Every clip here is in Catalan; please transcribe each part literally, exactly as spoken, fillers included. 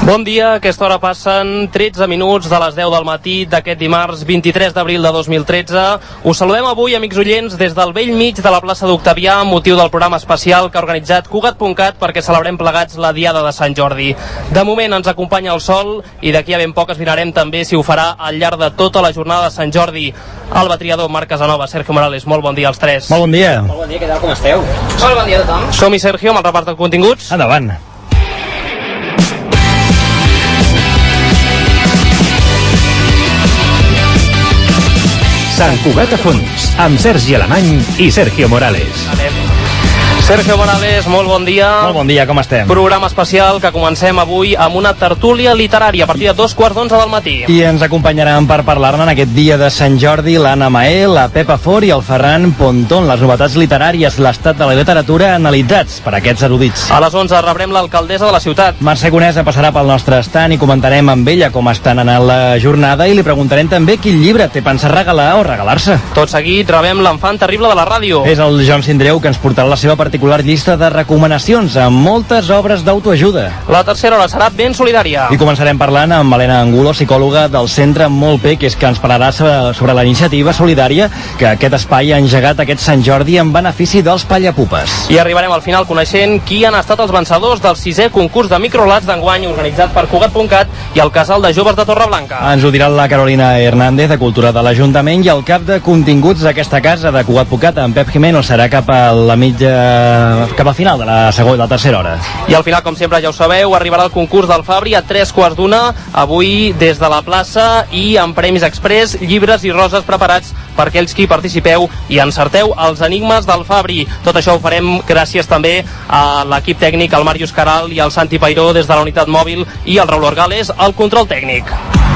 Bon dia, a aquesta hora passen tretze minuts de les deu del matí d'aquest dimarts vint-i-tres d'abril de dos mil tretze. Us saludem avui, amics oients, des del vell mig de la plaça d'Octavià amb motiu del programa especial que ha organitzat Cugat punt cat perquè celebrem plegats la Diada de Sant Jordi. De moment ens acompanya el sol i d'aquí a ben poc es mirarem també si ho farà al llarg de tota la jornada de Sant Jordi. Alba Triador, Marc Casanova, Sergio Morales, molt bon dia als tres. Molt bon dia. Molt bon dia, què tal, com esteu? Molt bon dia a tothom. Som-hi, Sergio, amb el repart de continguts. Endavant. Sant Cugat a fons, amb Sergi Alemany i Sergio Morales. Anem. Sergio Morales, molt bon dia. Molt bon dia, com estem? Programa especial que comencem avui amb una tertúlia literària a partir de dos quarts d'onze del matí. I ens acompanyaran per parlar-ne en aquest dia de Sant Jordi l'Anna Maé, la Pepa Fort i el Ferran Pontón. Les novetats literàries, l'estat de la literatura analitzats per aquests erudits. A les onze rebrem l'alcaldessa de la ciutat. Mercè Conesa passarà pel nostre estant i comentarem amb ella com estan anant la jornada i li preguntarem també quin llibre té pensat regalar o regalar-se. Tot seguit rebem l'enfant terrible de la ràdio. És el Joan Sindreu que ens portarà la seva particular llista de recomanacions amb moltes obres d'autoajuda. La tercera hora serà ben solidària. I començarem parlant amb Helena Angulo, psicòloga del Centre Molpe, que és que ens parlarà sobre la iniciativa solidària que aquest espai ha engegat aquest Sant Jordi en benefici dels pallapupes. I arribarem al final coneixent qui han estat els vencedors del sisè concurs de microlats d'enguany organitzat per Cugat punt cat i el Casal de Joves de Torreblanca. Ens ho dirà la Carolina Hernández, de Cultura de l'Ajuntament, i el cap de continguts d'aquesta casa de Cugat punt cat, en Pep Jimeno, serà cap a la mitja cap al final de la segona, de la tercera hora. I al final, com sempre ja ho sabeu, arribarà el concurs del Fabri a tres quarts d'una, avui des de la plaça i amb premis express, llibres i roses preparats per aquells qui participeu i encerteu els enigmes del Fabri. Tot això ho farem gràcies també a l'equip tècnic, el Màrius Caral i el Santi Pairó des de la unitat mòbil i el Raül Orgales al control tècnic.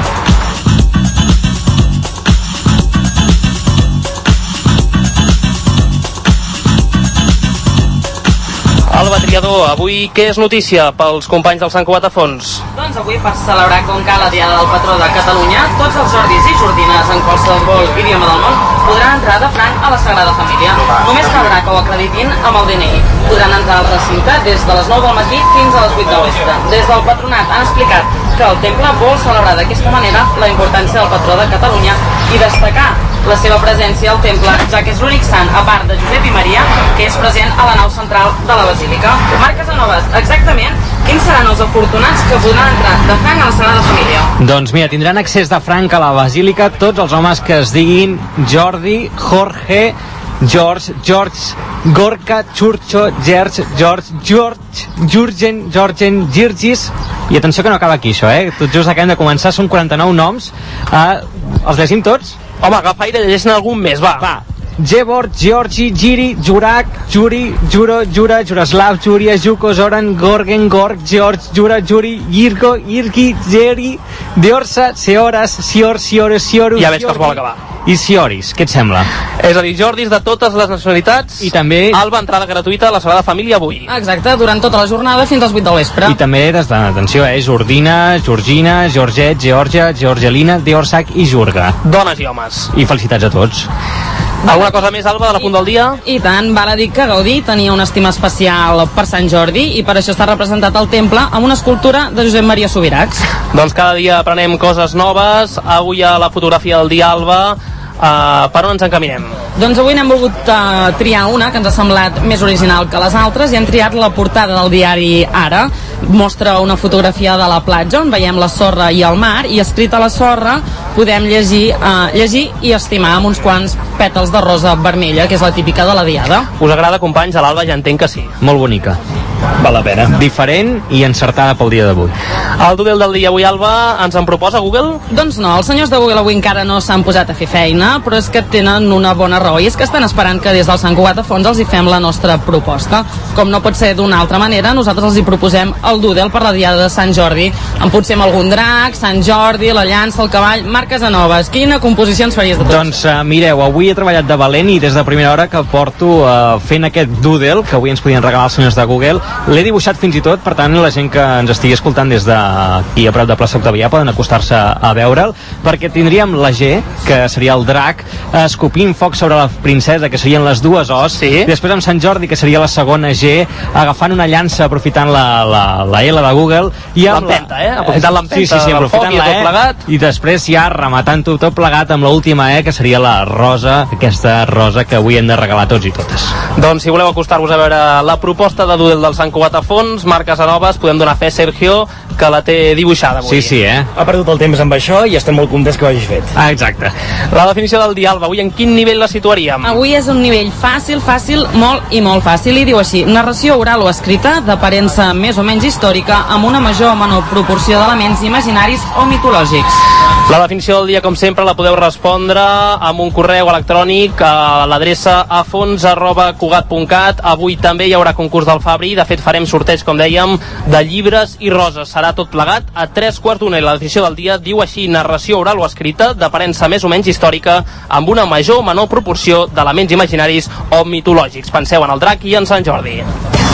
Alba Triador, avui què és notícia pels companys del Sant Cugat a fons? Doncs avui, per celebrar com cal la Diada del Patró de Catalunya, tots els Jordis i Jordines en qualsevol idioma del món podran entrar de franc a la Sagrada Família. Només caldrà que ho acreditin amb el D N I. Podran entrar al recinte des de les nou del matí fins a les vuit del vespre. Des del Patronat han explicat que el temple vol celebrar d'aquesta manera la importància del Patró de Catalunya i destacar la seva presència al temple, ja que és l'únic sant, a part de Josep i Maria, que és present a la nau central de la Basílica. Marc Casanovas, exactament quins seran els afortunats que podran entrar de franc a la Sagrada Família? Doncs mira, tindran accés de franc a la Basílica tots els homes que es diguin Jordi, Jorge, George, George, Gorka, Churcho, Gerge, George, George, Jurgen, Georgen, Girgis. I atenció que no acaba aquí això, eh? Tot just acabem de començar, són quaranta-nou noms. Uh, els llegim tots? Home, agafa i llegeixen algun més, va. Va. Gebor, Georgi, Giri, Jurak, Juri, Juro, Jura, Juraslav, Juria, Juko, Zoran, Gorgen, Gorg, George, Jura, Juri, Irko, Irki, Geri, Diorsa, Seoras, Sior, Siores, Sioru, Ja veig que es vol acabar. I Sioris, què et sembla? És a dir, Jordis de totes les nacionalitats. I també... Alba, entrada gratuïta a la Sagrada Família avui. Exacte, durant tota la jornada fins als vuit del vespre. I també des de, atenció, eh, Jordina, Georgina, Georget, Georgia, Georgelina, Diorsac i Jurga. Dones i homes. I felicitats a tots. Alguna cosa més, Alba, de la punt del dia? I tant, val a dir que Gaudí tenia una estima especial per Sant Jordi i per això està representat al temple amb una escultura de Josep Maria Subirachs. Doncs cada dia aprenem coses noves. Avui a la fotografia del dia, Alba, Uh, per on ens encaminem? Doncs avui n'hem volgut uh, triar una que ens ha semblat més original que les altres i hem triat la portada del diari Ara. Mostra una fotografia de la platja on veiem la sorra i el mar i escrit a la sorra podem llegir, uh, llegir i estimar amb uns quants pètals de rosa vermella, que és la típica de la Diada. Us agrada, companys? A l'Alba ja entenc que sí. Molt bonica. Val la pena. Diferent i encertada pel dia d'avui. El doodle del dia avui, Alba, ens en proposa Google? Doncs no, els senyors de Google avui encara no s'han posat a fer feina, però és que tenen una bona raó i és que estan esperant que des del Sant Cugat a fons els hi fem la nostra proposta. Com no pot ser d'una altra manera, nosaltres els hi proposem el doodle per la Diada de Sant Jordi. En potser amb algun drac, Sant Jordi, la llança, el cavall... Marc Casanovas, quina composició ens faries de tots? Doncs uh, mireu, avui he treballat de valent i des de primera hora que porto uh, fent aquest doodle, que avui ens podien regalar els senyors de Google, L'he dibuixat fins i tot, per tant la gent que ens estigui escoltant des d'aquí a prop de plaça Octavià poden acostar-se a veure'l, perquè tindríem la G, que seria el drac, escopint foc sobre la princesa, que serien les dues O's, sí. I després amb Sant Jordi, que seria la segona G, agafant una llança, aprofitant la, la, la L de Google, i amb l'empenta, la... eh? Aprofitant l'empenta sí, sí, sí, del foc i la tot E, plegat. I després ja rematant-ho tot plegat amb l'última E, que seria la rosa, aquesta rosa que avui hem de regalar tots i totes. Doncs si voleu acostar-vos a veure la proposta de Doodle del Sant Cugat a fons, Marc Casanovas, podem donar fe, Sergio, que la té dibuixada avui. Sí, sí, eh? Ha perdut el temps amb això i estem molt contents que ho hagis fet. Ah, exacte. La definició del dia, Alba, avui en quin nivell la situaríem? Avui és un nivell fàcil, fàcil, molt i molt fàcil, i diu així: narració oral o escrita, d'aparença més o menys històrica, amb una major o menor proporció d'elements imaginaris o mitològics. La definició del dia, com sempre, la podeu respondre amb un correu electrònic a l'adreça afons arroba cugat punt cat. Avui també hi haurà concurs del Fabri, de fet farem sorteig, com dèiem, de llibres i roses. Serà tot plegat a tres quarts d'una, i la definició del dia diu així: narració oral o escrita, d'aparença més o menys històrica, amb una major o menor proporció d'elements imaginaris o mitològics. Penseu en el drac i en Sant Jordi.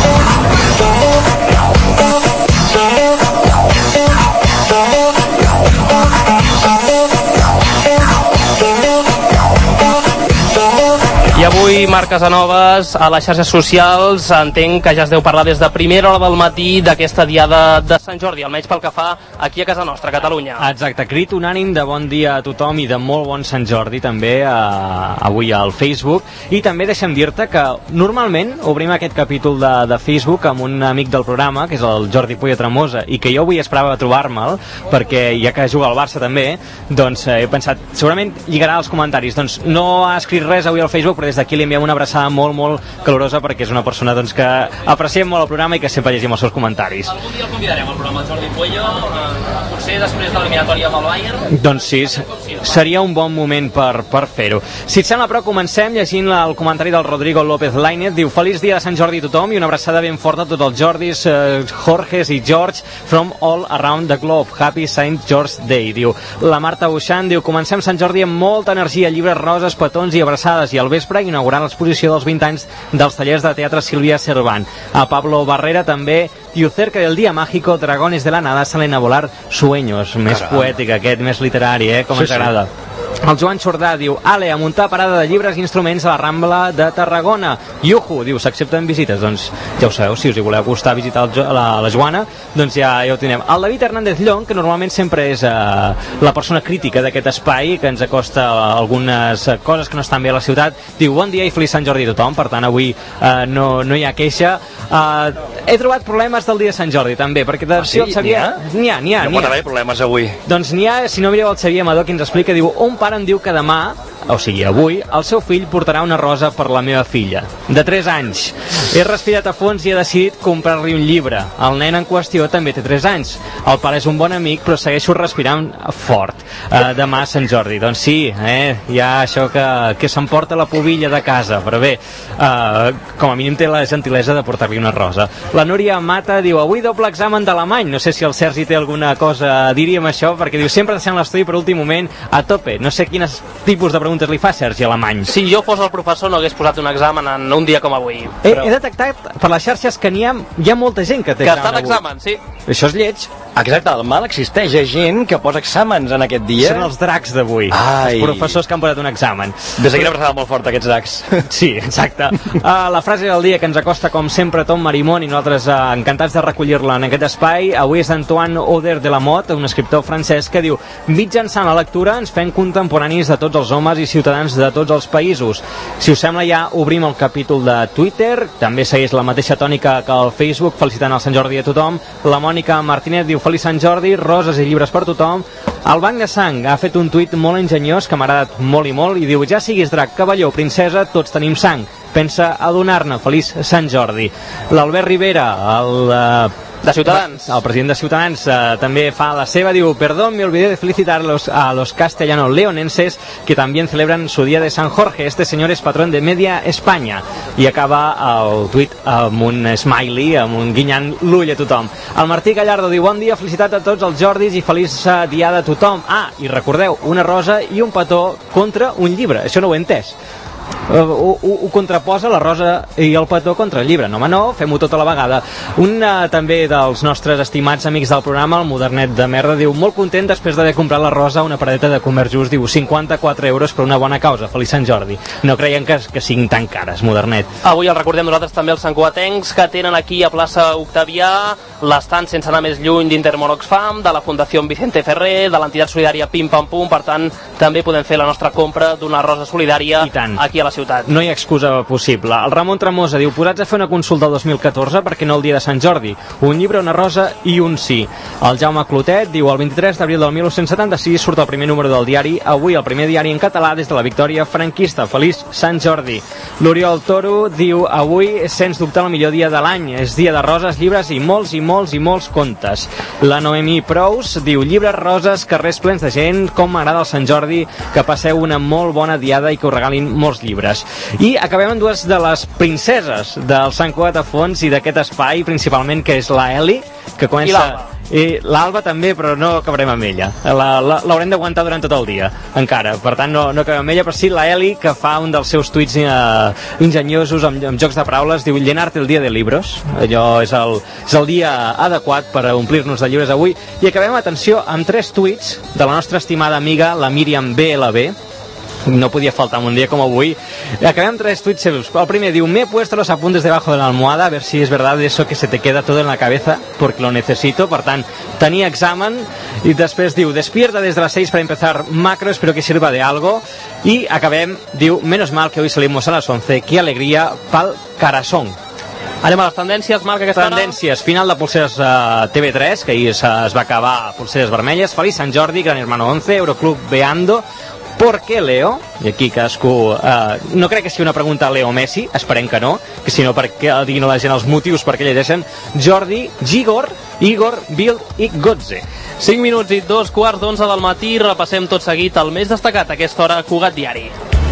I avui, Marc Casanovas, a les xarxes socials entenc que ja es deu parlar des de primera hora del matí d'aquesta diada de Sant Jordi, almenys pel que fa aquí a casa nostra, a Catalunya. Exacte, crit unànim de bon dia a tothom i de molt bon Sant Jordi també eh, avui al Facebook. I també deixem dir-te que normalment obrim aquest capítol de, de Facebook amb un amic del programa, que és el Jordi Puya Tremosa, i que jo avui esperava trobar-me'l, perquè ja que juga al Barça també, doncs eh, he pensat, segurament lligarà els comentaris. Doncs no ha escrit res avui al Facebook, però des d'aquí li enviem una abraçada molt, molt calorosa, perquè és una persona doncs, que apreciem molt el programa i que sempre llegim els seus comentaris. Algun dia el convidarem al programa, el Jordi Puello, eh, potser després de l'eliminatòria amb el Bayern. Doncs sí, seria un bon moment per, per fer-ho. Si et sembla, però, comencem llegint el comentari del Rodrigo López Lainez. Diu: feliç dia de Sant Jordi a tothom i una abraçada ben forta a tots els Jordis, eh, Jorges i George from all around the globe. Happy Saint George Day. Diu la Marta Buixant, diu: comencem Sant Jordi amb molta energia, llibres roses, petons i abraçades, i al vespre inaugurant l'exposició dels vint anys dels tallers de teatre Sílvia Cervant. A Pablo Barrera també diu: cerca del dia mágico, dragones de la nada salen a volar sueños. Més Caram. poètic aquest, més literari, eh? Com Sí, ens agrada. El Joan Xordà diu: ale, a muntar parada de llibres i instruments a la Rambla de Tarragona. Iuhu, diu: s'accepten visites. Doncs ja ho sabeu, si us hi voleu acostar a visitar el Jo- la, la Joana, doncs ja, ja ho tindrem. El David Hernández Llong, que normalment sempre és eh, la persona crítica d'aquest espai, que ens acosta algunes eh, coses que no estan bé a la ciutat, diu: bon dia i feliç Sant Jordi a tothom. Per tant, avui eh, no, no hi ha queixa. Eh, he trobat problemes del dia de Sant Jordi també, perquè de, Ah, sí? el Xavier... N'hi ha, n'hi ha, No n'hi pot ha. haver problemes avui. Doncs n'hi ha, si no mireu el Xavier Amador, que ens explica, diu: un pare em diu que demà, o sigui avui, el seu fill portarà una rosa per la meva filla, de tres anys. He respirat a fons i he decidit comprar-li un llibre. El nen en qüestió també té tres anys. El pare és un bon amic, però segueixo respirant fort. Uh, demà Sant Jordi. Doncs sí, eh? Hi ha això que, que s'emporta la pubilla de casa, però bé, uh, com a mínim té la gentilesa de portar-li una rosa. La Núria Mata diu: avui doble examen d'alemany. No sé si el Sergi té alguna cosa a dir-hi amb això, perquè diu: sempre deixant l'estudi per últim moment a tope. No sé quins tipus de preguntes li fa Sergi alemany. Si jo fos el professor no hagués posat un examen en un dia com avui. He, he detectat per les xarxes que n'hi ha, hi ha molta gent que té Que està examen avui. d'examen, sí. Això és lleig. Exacte, el mal existeix. Hi ha gent que posa exàmens en aquest dia. Són els dracs d'avui. Ai. Els professors que han posat un examen. Des d'aquí n'abraçada molt forta, aquests dracs. Sí, exacte. Uh, la frase del dia que ens acosta, com sempre, Tom Marimón, i nosaltres uh, encantats de recollir-la en aquest espai, avui és d'Antoine Oder de la Motte, un escriptor francès, que diu: mitjançant la lectura ens fem contemporanis de tots els homes i ciutadans de tots els països. Si us sembla, ja obrim el capítol de Twitter, també segueix la mateixa tònica que el Facebook, felicitant el Sant Jordi a tothom. La Mònica Martínez diu: feliç Sant Jordi, roses i llibres per tothom. El Banc de Sang ha fet un tuit molt enginyós que m'ha agradat molt i molt, i diu: ja siguis drac, cavalló, princesa, tots tenim sang. Pensa a donar-ne. Feliç Sant Jordi. L'Albert Rivera, el... Uh, De Ciutadans. El president de Ciutadans eh, també fa la seva, diu: perdón, me olvidé de felicitar los, a los castellanos leonenses que también celebran su día de San Jorge. Este señor es patrón de media España. I acaba el tuit amb un smiley, amb un guinyant l'ull a tothom. El Martí Gallardo diu: bon dia, felicitat a tots els Jordis i feliç diada a tothom. Ah, i recordeu, una rosa i un petó contra un llibre. Això no ho he entès. uh, ho, ho contraposa la rosa i el petó contra el llibre. No, home, no, fem-ho tota la vegada. Un uh, també dels nostres estimats amics del programa, el Modernet de merda, diu, molt content després d'haver comprat la rosa una paradeta de Comerç Just, diu, cinquanta-quatre euros per una bona causa, feliç Sant Jordi. No creien que, que siguin tan cares, Modernet. Avui el recordem nosaltres també els santcugatencs que tenen aquí a plaça Octavià l'estant sense anar més lluny d'Intermón Oxfam, de la Fundació Vicente Ferrer, de l'entitat solidària Pim Pam Pum, per tant també podem fer la nostra compra d'una rosa solidària aquí a la ciutat. No hi ha excusa possible. El Ramon Tremosa diu, posats a fer una consulta el dos mil catorze perquè no el dia de Sant Jordi, un llibre, una rosa i un sí. El Jaume Clotet diu, el vint-i-tres d'abril del mil nou-cents setanta-sis surt el primer número del diari, avui el primer diari en català des de la victòria franquista. Feliç Sant Jordi. L'Oriol Toro diu, avui sens dubte el millor dia de l'any, és dia de roses, llibres i molts i molts i molts contes. La Noemí Prous diu, llibres, roses, carrers plens de gent, com m'agrada el Sant Jordi, que passeu una molt bona diada i que us regalin molts llibres. I acabem amb dues de les princeses del Sant Cugat a Fons i d'aquest espai, principalment, que és la Eli, que comença... I l'Alba també, però no acabarem amb ella. L'haurem d'aguantar durant tot el dia, encara. Per tant, no, no acabem amb ella, però sí la Eli, que fa un dels seus tuits eh, enginyosos amb, amb jocs de paraules, diu, llenarte el dia de libros. Allò és el, és el dia adequat per omplir-nos de llibres avui. I acabem, atenció, amb tres tuits de la nostra estimada amiga, la Míriam B L B. No podia faltar un dia com avui. Acabem amb tres tuits seus. El primer diu, me he puesto los apuntes debajo de la almohada a ver si es verdad eso que se te queda todo en la cabeza porque lo necesito. Per tant, tenia examen. I després diu, despierta desde las seis para empezar macro, espero que sirva de algo. I acabem, diu, menos mal que hoy salimos a las once, qué alegría pa'l corazón. Anem a les tendències, Marc, aquesta Tendències, final de Pulseres uh, T V tres, que ahir es, es va acabar Pulseres Vermelles, Feliç Sant Jordi, Gran Hermano once, Euroclub Beando, ¿por qué Leo? I aquí cadascú... Eh, no crec que sigui una pregunta a Leo Messi, esperem que no, que si no perquè diguin a la gent els motius perquè llegeixen Jordi, Gigor, Igor, Bild i Gotze. cinc minuts i dos quarts d'onze del matí, repassem tot seguit el més destacat a aquesta hora a Cugat Diari.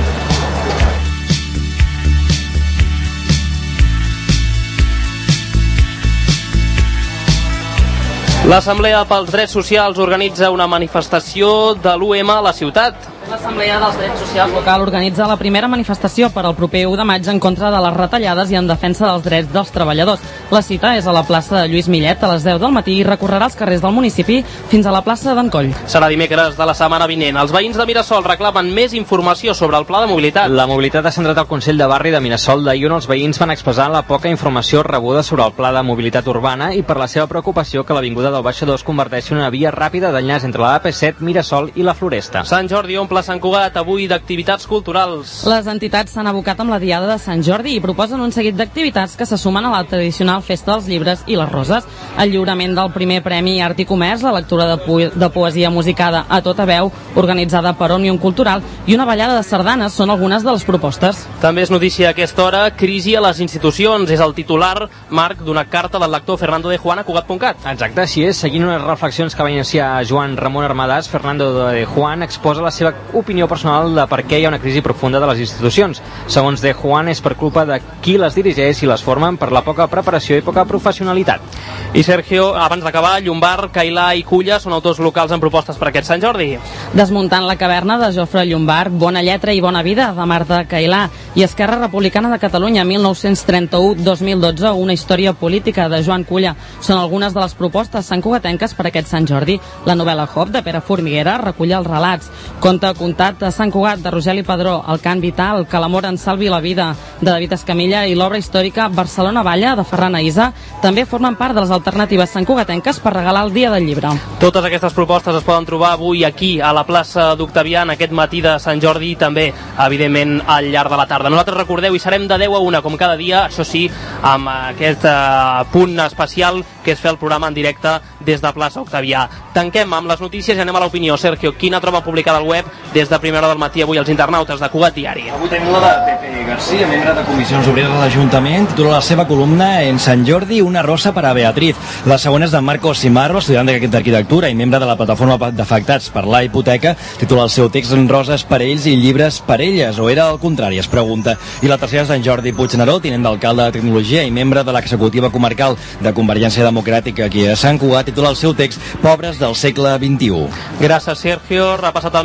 L'Assemblea pels Drets Socials organitza una manifestació de l'U M a la ciutat. L'Assemblea dels Drets Socials local organitza la primera manifestació per al proper u de maig en contra de les retallades i en defensa dels drets dels treballadors. La cita és a la plaça de Lluís Millet a les deu del matí i recorrerà els carrers del municipi fins a la plaça d'en Coll. Serà dimecres de la setmana vinent. Els veïns de Mirasol reclamen més informació sobre el pla de mobilitat. La mobilitat ha centrat al Consell de Barri de Mirasol d'ahir, on els veïns van expressar la poca informació rebuda sobre el pla de mobilitat urbana i per la seva preocupació que l'avinguda del Baixador es converteixi en una via ràpida d'enllaç entre la A P set, Mirasol i la Floresta. Sant Jordi omple Sant Cugat avui d'activitats culturals. Les entitats s'han abocat amb la Diada de Sant Jordi i proposen un seguit d'activitats que se sumen a la tradicional Festa dels Llibres i les Roses. El lliurament del primer Premi Art i Comerç, la lectura de, po de poesia musicada a tota veu, organitzada per Òmnium Cultural, i una ballada de sardanes són algunes de les propostes. També és notícia a aquesta hora, crisi a les institucions. És el titular, Marc, d'una carta del lector Fernando de Juan a Cugat punt cat. Exacte, així és. Seguint unes reflexions que va iniciar Joan Ramon Armadàs, Fernando de Juan exposa la seva opinió personal de per què hi ha una crisi profunda de les institucions. Segons de Juan, és per culpa de qui les dirigeix i les formen, per la poca preparació i poca professionalitat. I Sergio, abans d'acabar, Llombart, Cailà i Culla són autors locals en propostes per aquest Sant Jordi. Desmuntant la caverna de Jofre Llombart, Bona lletra i bona vida de Marta Cailà i Esquerra Republicana de Catalunya mil nou-cents trenta-u a dos mil dotze, una història política de Joan Culla. Són algunes de les propostes santcugatenques per aquest Sant Jordi. La novel·la Hop de Pere Formiguera recull els relats. Conte contat a Sant Cugat de Rogeli Padró, El cant vital, Que l'amor en salvi la vida de David Escamilla i l'obra històrica Barcelona Balla de Ferran Aïsa també formen part de les alternatives santcugatenques per regalar el dia del llibre. Totes aquestes propostes es poden trobar avui aquí a la plaça d'Octavià en aquest matí de Sant Jordi i també, evidentment, al llarg de la tarda. Nosaltres, recordeu, hi serem de deu a una com cada dia, això sí, amb aquest uh, punt especial que és fer el programa en directe des de plaça Octavià. Tanquem amb les notícies i anem a l'opinió. Sergio, quina troba publicada al web des de primera hora del matí avui els internautes de Cugat Diari? Avui tenim la de Pepe García, membre de Comissions Obreres de l'Ajuntament, titula la seva columna En Sant Jordi, una rosa per a Beatriz. La segona és de Marcos Simarro, estudiant d'arquitectura i membre de la plataforma d'afectats per la hipoteca, titula el seu text En roses per ells i llibres per elles, o era al contrari, es pregunta. I la tercera és d'en Jordi Puigneró, tinent d'alcalde de Tecnologia i membre de l'executiva comarcal de Convergència Democràtica aquí a Sant Cugat, titula el seu text Pobres del segle vint-i-u. Gràcies, Sergio. Repassat el més destacat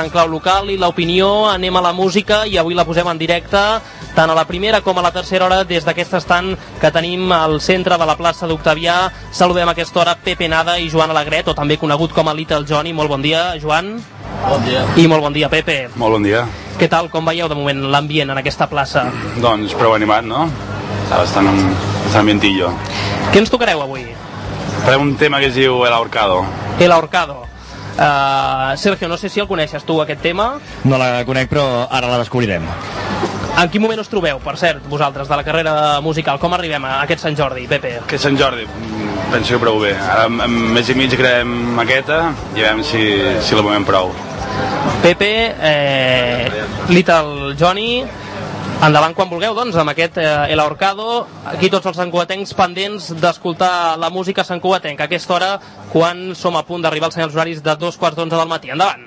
en clau local i l'opinió. Anem a la música i avui la posem en directe tant a la primera com a la tercera hora des d'aquest estant que tenim al centre de la plaça d'Octavià. Saludem a aquesta hora Pepe Nada i Joan Alegret, o també conegut com a Little Johnny. Molt bon dia, Joan. Bon dia. I molt bon dia, Pepe. Molt bon dia. Què tal, com veieu de moment l'ambient en aquesta plaça? Doncs prou animat, no? Està bastant un ambientillo. Què ens tocareu avui? Farem un tema que es diu El Ahorcado. El Ahorcado. Uh, Sergio, no sé si el coneixes tu, aquest tema. No la conec, però ara la descobrirem. En quin moment us trobeu, per cert, vosaltres, de la carrera musical? Com arribem a aquest Sant Jordi, Pepe? Aquest Sant Jordi, penso que prou bé. Ara en mes i mig creem maqueta i a veure si, si la movem prou. Pepe, eh, Little Johnny, endavant quan vulgueu, doncs, amb aquest eh, El Ahorcado. Aquí tots els santcugatencs pendents d'escoltar la música santcugatenca a aquesta hora, quan som a punt d'arribar als senyals horaris de dos quarts d'onze del matí. Endavant!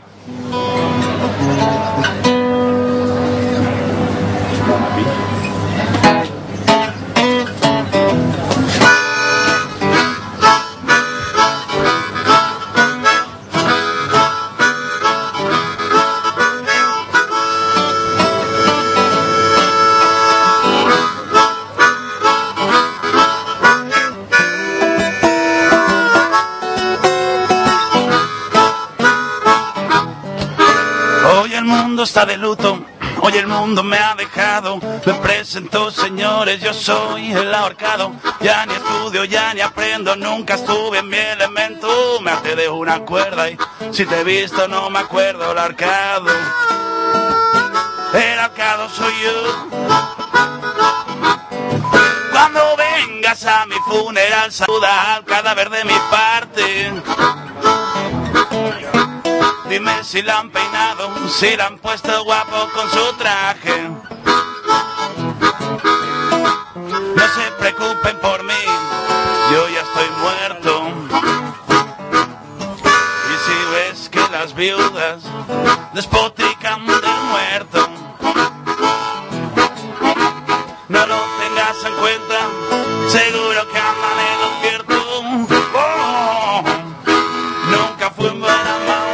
Está de luto, hoy el mundo me ha dejado. Me presento, señores, yo soy el ahorcado. Ya ni estudio, ya ni aprendo, nunca estuve en mi elemento. Me até de una cuerda y si te he visto no me acuerdo. El ahorcado, el ahorcado soy yo. Cuando vengas a mi funeral, saluda al cadáver de mi parte. Dime si la han peinado, si la han puesto guapo con su traje. No se preocupen por mí, yo ya estoy muerto. Y si ves que las viudas despotrican del muerto, no lo tengas en cuenta, seguro que andan en lo cierto. Oh, nunca fui un buen amante.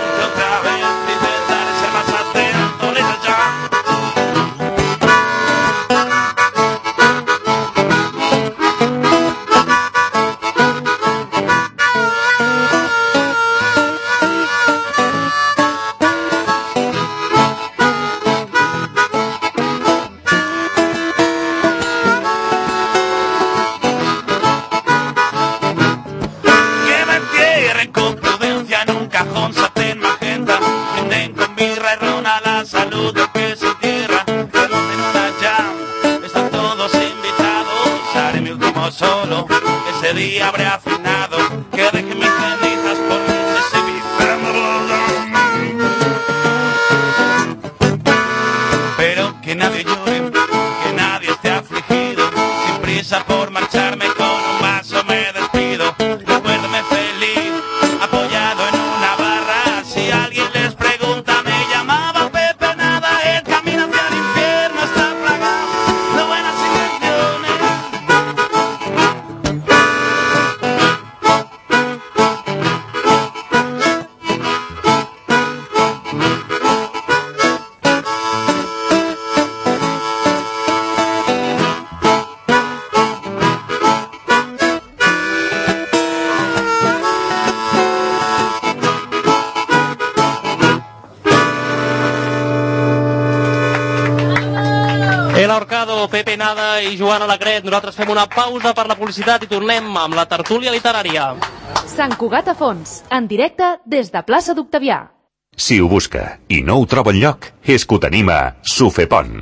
Día habré afinado que deje mis cenizas por mí se pero que nadie llore, que nadie esté afligido. Sin prisa por marcharme, con un vaso me despido. Recuérdame feliz, apoyado en una barra. Si alguien les pregunta, me llamaba Pepe Nada. El camino hacia el infierno está plagado de buenas intenciones. El Ahorcado, Pepe Nada i Joan Alegret. Nosaltres fem una pausa per la publicitat i tornem amb la tertúlia literària. Sant Cugat a fons, en directe des de plaça d'Octavià. Si ho busca i no ho troba enlloc, és que ho tenim a Sufepont.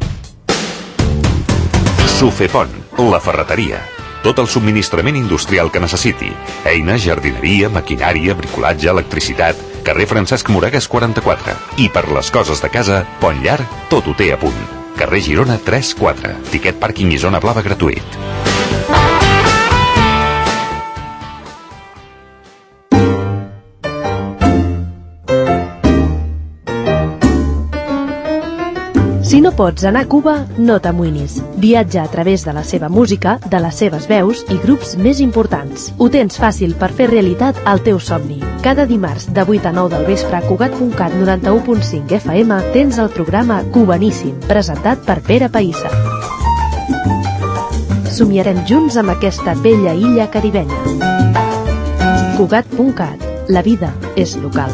Sufepont, la ferreteria. Tot el subministrament industrial que necessiti. Eines, jardineria, maquinària, bricolatge, electricitat. Carrer Francesc Moragas quaranta-quatre. I per les coses de casa, Pont Llarg, tot ho té a punt. Carrer Girona tres quatre. Tiquet pàrquing i zona blava gratuït. Si no pots anar a Cuba, no t'amoïnis. Viatja a través de la seva música, de les seves veus i grups més importants. Ho tens fàcil per fer realitat el teu somni. Cada dimarts de vuit a nou del vespre a Cugat punt cat noranta-u punt cinc F M tens el programa Cubaníssim, presentat per Pere Païssa. Somiarem junts amb aquesta bella illa caribenya. Cugat punt cat. La vida és local.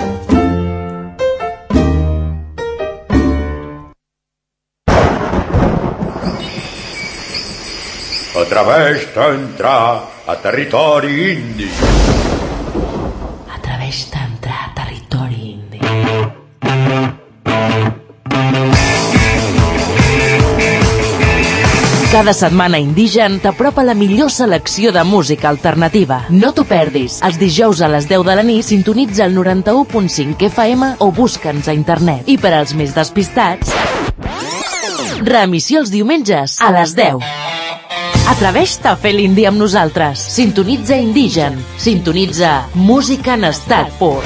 Atreveix d'entrar a territori indi. Atreveix d'entrar a territori indi. Cada setmana Indigen t'apropa la millor selecció de música alternativa. No t'ho perdis. Els dijous a les deu de la nit sintonitza el noranta-u punt cinc F M o busca'ns a internet. I per als més despistats, reemissió els diumenges a les deu. Atreveix-te a fer l'indi amb nosaltres. Sintonitza Indigen. Sintonitza música en estat pur.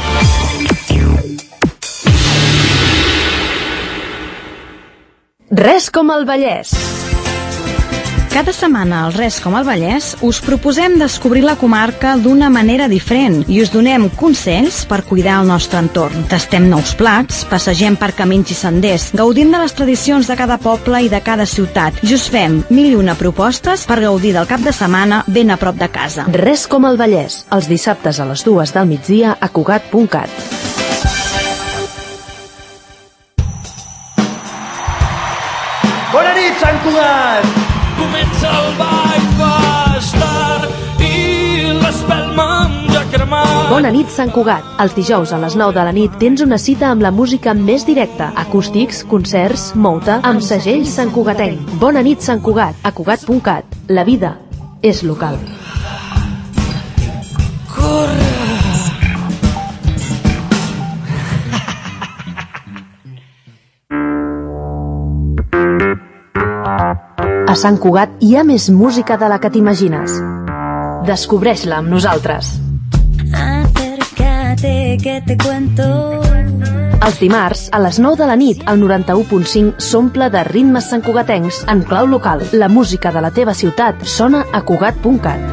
Res com el Vallès. Cada setmana al Res com el Vallès us proposem descobrir la comarca d'una manera diferent i us donem consells per cuidar el nostre entorn. Tastem nous plats, passegem per camins i senders, gaudim de les tradicions de cada poble i de cada ciutat i us fem mil i una propostes per gaudir del cap de setmana ben a prop de casa. Res com el Vallès, els dissabtes a les dues del migdia a Cugat punt cat. Bona nit, Sant Cugat! Comença el ball bastar i l'espelma amb ja cremat. Bona nit, Sant Cugat. Els dijous a les nou de la nit tens una cita amb la música més directa. Acústics, concerts, mouta, amb segell Sant Cugatenc. Bona nit, Sant Cugat, a Cugat punt cat. La vida és local. Corre! A Sant Cugat hi ha més música de la que t'imagines. Descobreix-la amb nosaltres. Acércate que te cuento. Els dimarts, a les nou de la nit, el noranta-u punt cinc s'omple de ritmes santcugatencs en clau local. La música de la teva ciutat sona a Cugat punt cat.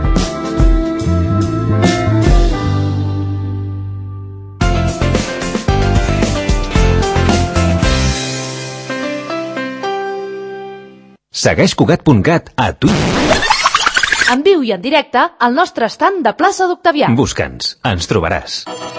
Segueix Cugat punt cat a Twitter. En viu i en directe al nostre stand de plaça d'Octavià. Busca'ns, ens trobaràs.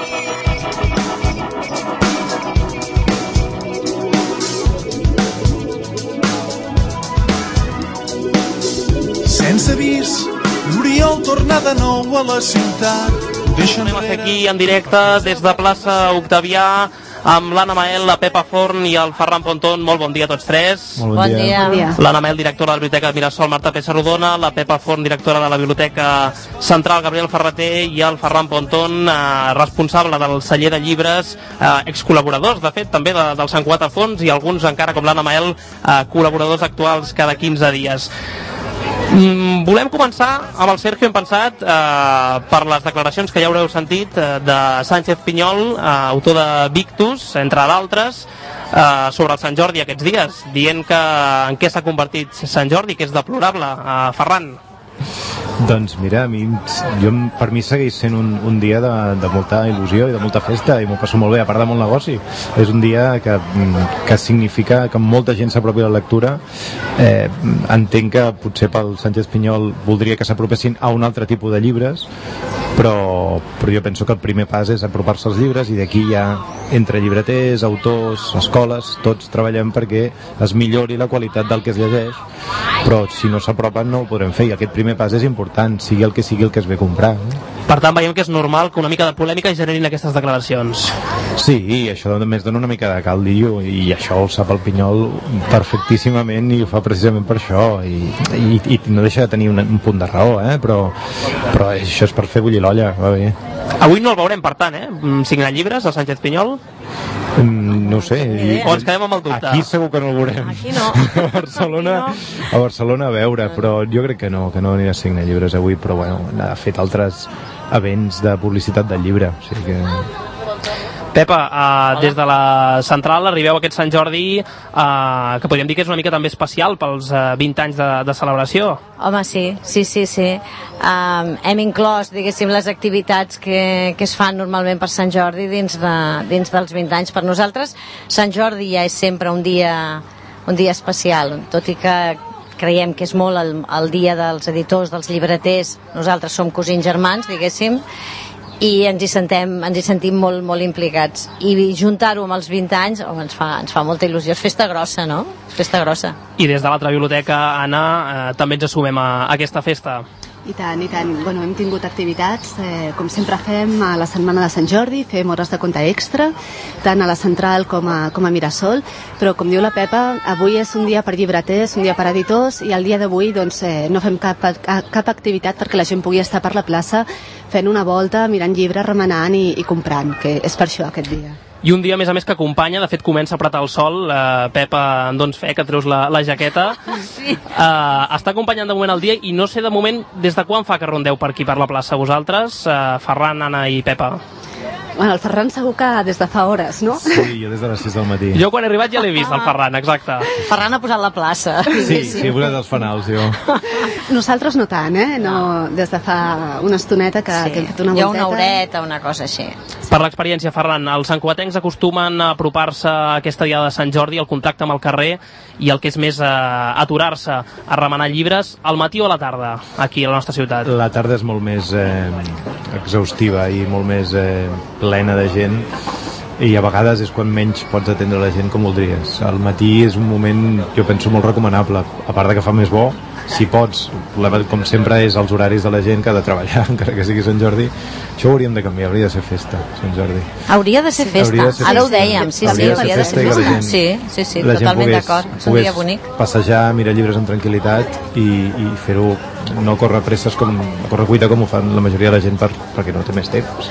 Sense avís, l'Oriol torna de nou a la ciutat. Anem a fer aquí en directe des de plaça Octavià amb l'Anna Mael, la Pepa Forn i el Ferran Pontón. Molt bon dia a tots tres. Molt bon, bon dia. dia. L'Anna Mael, directora de la Biblioteca de Mirasol, Marta Pessarrodona, la Pepa Forn, directora de la Biblioteca Central, Gabriel Ferreter, i el Ferran Pontón, eh, responsable del celler de llibres, eh, excol·laboradors, de fet, també de, del Sant Cugat a fons, i alguns encara, com l'Anna Mael, eh, col·laboradors actuals cada quinze dies. Mm, volem començar amb el Sergio, hem pensat, eh, per les declaracions que ja haureu sentit eh, de Sánchez Piñol, eh, autor de Victus, entre d'altres, eh, sobre el Sant Jordi aquests dies, dient que en què s'ha convertit Sant Jordi, que és deplorable. eh, Ferran. Doncs mira, a mi, jo, per mi segueix sent un, un dia de, de molta il·lusió i de molta festa, i m'ho passo molt bé, a part de molt negoci. És un dia que, que significa que molta gent s'apropi a la lectura. eh, entenc que potser pel Sánchez Piñol voldria que s'apropessin a un altre tipus de llibres, però, però jo penso que el primer pas és apropar-se als llibres, i d'aquí ja entre llibreters, autors, escoles, tots treballem perquè es millori la qualitat del que es llegeix, però si no s'apropen no ho podrem fer, i aquest primer pas és important, sigui el que sigui el que es ve a comprar. Per tant, veiem que és normal que una mica de polèmica generin aquestes declaracions. Sí, i això només dona una mica de caldillo, i això ho sap el Pinyol perfectíssimament, i ho fa precisament per això, i, i, i no deixa de tenir un, un punt de raó, eh? però, però això és per fer bullir l'olla, va bé. Avui no el veurem, per tant, eh? Signant llibres, el Sánchez Piñol? Mm, no ho sé. I, o ens quedem amb el dubte? Aquí segur que no el veurem. Aquí no. A Barcelona, no. A Barcelona a veure, però jo crec que no, que no anirà a signar llibres avui, però bueno, ha fet altres events de publicitat del llibre, o sigui que... Pepa, uh, des de la central arribeu a aquest Sant Jordi uh, que podríem dir que és una mica també especial pels uh, vint anys de, de celebració. Home, sí, sí, sí, sí. Um, hem inclòs, diguéssim, les activitats que, que es fan normalment per Sant Jordi dins, de, dins dels vint anys. Per nosaltres, Sant Jordi ja és sempre un dia, un dia especial, tot i que creiem que és molt el, el dia dels editors, dels llibreters. Nosaltres som cosins germans, diguéssim, i ens hi, sentem, ens hi sentim molt, molt implicats. I juntar-ho amb els vint anys, home, ens fa, ens fa molta il·lusió. És festa grossa, no? Festa grossa. I des de l'altra biblioteca, Anna, eh, també ens sumem a, a aquesta festa. I tant, i tant. Bueno, hem tingut activitats, eh, com sempre fem a la setmana de Sant Jordi, fem hores de conte extra, tant a la Central com a, com a Mirasol, però com diu la Pepa, avui és un dia per llibreters, un dia per editors, i el dia d'avui doncs, eh, no fem cap, cap activitat perquè la gent pugui estar per la plaça fent una volta, mirant llibres, remenant i, i comprant, que és per això aquest dia. I un dia, a més a més, que acompanya, de fet comença a apretar el sol, eh, Pepa, en dons fe, que treus la, la jaqueta. Sí. Eh, està acompanyant de moment el dia i no sé de moment des de quan fa que rondeu per aquí per la plaça vosaltres, eh, Ferran, Anna i Pepa. Bueno, el Ferran segur que des de fa hores, no? Sí, jo des de les sis del matí. Jo quan he arribat ja l'he vist, el Ferran, exacte. Ferran ha posat la plaça. Sí, sí, he posat els fanals, jo. Nosaltres no tant, eh? No, des de fa una estoneta que, sí. que hem fet una volteta. Hi ha volteta. una horeta, una cosa així. Per l'experiència, Ferran, els santcugatencs acostumen a apropar-se a aquesta diada de Sant Jordi, el contacte amb el carrer i el que és més eh, aturar-se a remenar llibres al matí o a la tarda, aquí a la nostra ciutat. La tarda és molt més eh, exhaustiva i molt més eh, plena de gent i a vegades és quan menys pots atendre la gent com voldries. Al matí és un moment, jo penso, molt recomanable, a part de que fa més bo, si pots. El problema, com sempre, és els horaris de la gent que ha de treballar, encara que sigui Sant Jordi. Això ho hauríem de canviar, hauria de ser festa, Sant Jordi. Hauria de ser festa, de ser ara festa. Ho dèiem, sí, sí, hauria de ser festa. Gent, sí, sí, sí, totalment d'acord, és un dia bonic. Passejar, mirar llibres amb tranquil·litat i, i fer-ho, no córrer presses com, córrer cuita com ho fan la majoria de la gent per, perquè no té més temps.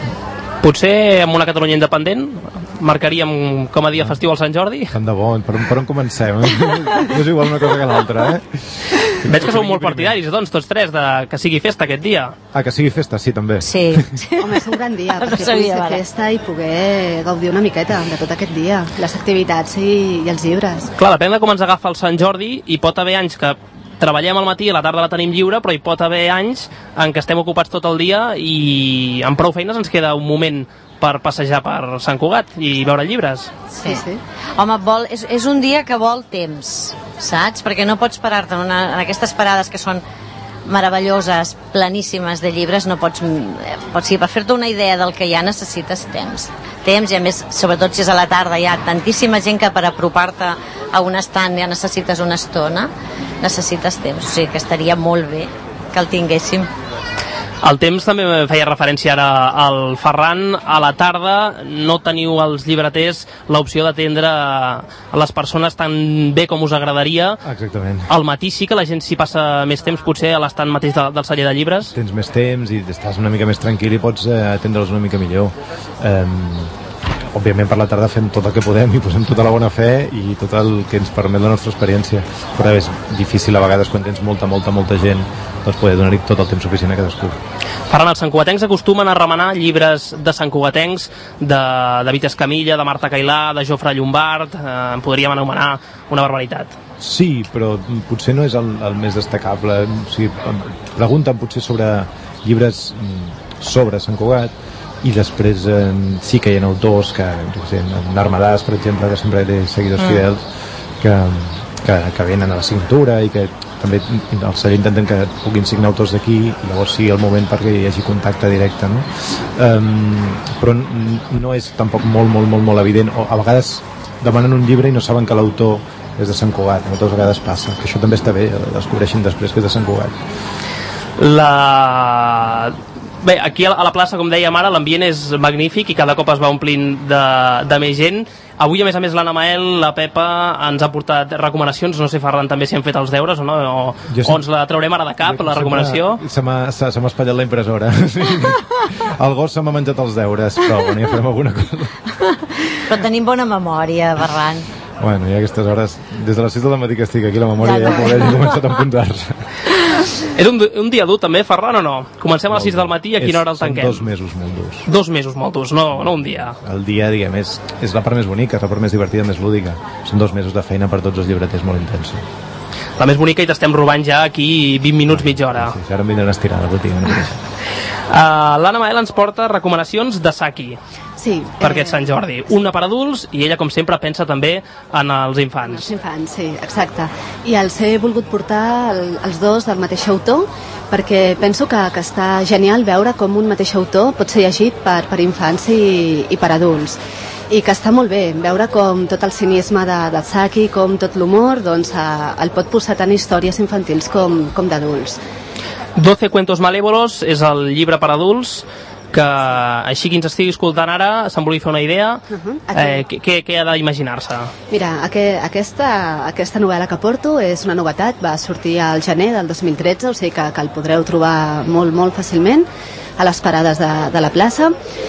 Potser amb una Catalunya independent marcaríem com a dia festiu al Sant Jordi? Tant de bo, per, per on comencem? No és igual una cosa que l'altra, eh? Veig que sou molt partidaris, doncs, tots tres, de que sigui festa aquest dia. Ah, que sigui festa, sí, també. Sí. Home, és un gran dia, perquè pugui ser festa i poder gaudir una miqueta de tot aquest dia, les activitats i, i els llibres. Clar, depèn de com ens agafa el Sant Jordi, i pot haver anys que treballem al matí i a la tarda la tenim lliure, però hi pot haver anys en què estem ocupats tot el dia i amb prou feines ens queda un moment per passejar per Sant Cugat i veure llibres. Sí, sí. Home, vol, és, és un dia que vol temps, saps? Perquè no pots parar-te en, una, en aquestes parades que són meravelloses, planíssimes de llibres, no pots... pots sí, per fer-te una idea del que hi ha necessites temps. Temps, i a més, sobretot si és a la tarda, hi ha tantíssima gent que per apropar-te a un estant ja necessites una estona, necessites temps. O sigui que estaria molt bé que el tinguéssim. El temps també feia referència ara al Ferran. A la tarda no teniu els llibreters l'opció d'atendre les persones tan bé com us agradaria. Exactament. Al matí sí que la gent s'hi passa més temps, potser a l'estant mateix de, del celler de llibres. Tens més temps i estàs una mica més tranquil i pots eh, atendre'ls una mica millor. Um, òbviament per la tarda fem tot el que podem i posem tota la bona fe i tot el que ens permet la nostra experiència, però és difícil a vegades quan tens molta, molta, molta gent doncs poder donar-hi tot el temps suficient a cadascú. Ferran, els santcugatencs acostumen a remenar llibres de santcugatencs, de David Escamilla, de Marta Cailà, de Jofre Llombart, eh, en podríem anomenar una barbaritat. Sí, però potser no és el, el més destacable. O sigui, pregunten potser sobre llibres sobre Sant Cugat i després eh, sí que hi ha autors que, no sé, en Armadàs, per exemple, que sempre té seguidors mm. fidels que, que, que venen a la signatura i que també el celler intenten que puguin signar autors d'aquí i llavors sí el moment perquè hi hagi contacte directe, no? Um, però no és tampoc molt, molt, molt, molt evident, o a vegades demanen un llibre i no saben que l'autor és de Sant Cugat, moltes vegades passa, que això també està bé, descobreixen després que és de Sant Cugat. La... Bé, aquí a la plaça, com dèiem ara, l'ambient és magnífic i cada cop es va omplint de, de més gent. Avui, a més a més, l'Anna Mael, la Pepa, ens ha portat recomanacions. No sé, Ferran, també si han fet els deures o no, o, o ens la traurem ara de cap, la recomanació. Se m'ha espatllat la impressora. El gos se m'ha menjat els deures, però bueno, ja farem alguna cosa. Però tenim bona memòria, Ferran. Bueno, i a aquestes hores, des de les sis del matí que estic aquí, la memòria ja, ja, ja ha començat a empuntar-se. És un, un dia dur també, Ferran, o no? Comencem a les sis del matí i a quina hora el tanquem? Són dos mesos molt durs. Dos mesos molt durs, no, no un dia. El dia, diguem, és, és la part més bonica, és la part més divertida, més lúdica. Són dos mesos de feina per tots els llibreters molt intensa. La més bonica i t'estem robant ja aquí vint minuts, mitja hora. Sí, sí, ara em vindran a estirar la botiga. No uh, L'Anna Mael ens porta recomanacions de Saki. Sí. Per aquest Sant Jordi. Una per adults i ella, com sempre, pensa també en els infants. Els infants, sí, exacte. I els he volgut portar el, els dos del mateix autor perquè penso que, que està genial veure com un mateix autor pot ser llegit per, per infants i, i per adults. I que està molt bé veure com tot el cinisme de, de Saki, com tot l'humor, doncs eh, el pot posar tant històries infantils com, com d'adults. doce cuentos malévolos és el llibre per adults que, així qui ens estigui escoltant ara, se'n vulgui fer una idea, uh-huh. eh, què, què ha d'imaginar-se? Mira, aqu aquesta, aquesta novel·la que porto és una novetat, va sortir al gener del dos mil tretze, o sigui que, que el podreu trobar molt, molt fàcilment a les parades de, de la plaça,